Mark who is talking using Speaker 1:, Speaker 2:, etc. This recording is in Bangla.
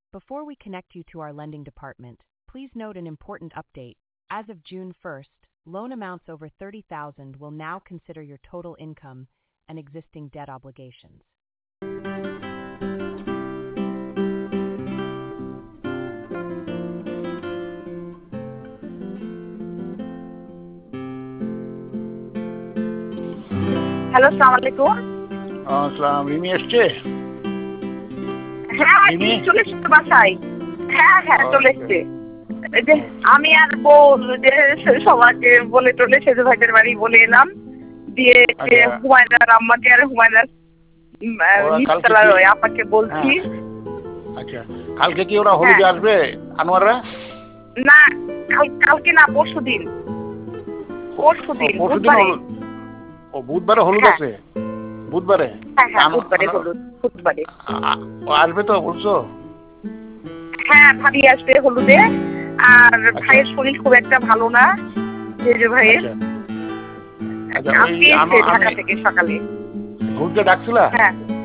Speaker 1: Before we connect you to our lending department, please note an important update. As of June 1st, loan amounts over $30,000 will now consider your total income and existing debt obligations.
Speaker 2: Hello, আসসালামু আলাইকুম।
Speaker 3: আসসালাম, রিমি এসছে?
Speaker 2: হ্যাঁ,
Speaker 3: রিমি
Speaker 2: চলে এসছে বাসায়। হ্যাঁ চলে এসছে। এই যে আমি আর বউ যে সবাইকে বলে টলে সেজু ভাইদের বাড়ি বলে এলাম, দিয়ে হুমায়রার আম্মাকে আর হুমায়রার নিচতলার ওই আপাকে বলছি।
Speaker 3: আচ্ছা, কালকে কি ওরা হলুদে আসবে আনোয়াররা?
Speaker 2: না, কালকে না, পরশুদিন। বুধবারে।
Speaker 3: ও বুধবারে হলুদ আছে? বুধবারে?
Speaker 2: হ্যাঁ বুধবারে হলুদ, বুধবারে
Speaker 3: আসবে তো বলছো?
Speaker 2: হ্যাঁ, ভাবি আসবে হলুদে। আর ভাইয়ের শরীর খুব একটা ভালো না, সেজু ভাইয়ের। ঢাকা থেকে সকালে
Speaker 3: ঘুরতে ডাকছিলা?
Speaker 2: হ্যাঁ